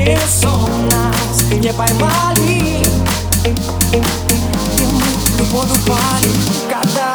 унисон нас не поймали, и мы в любовь упали, когда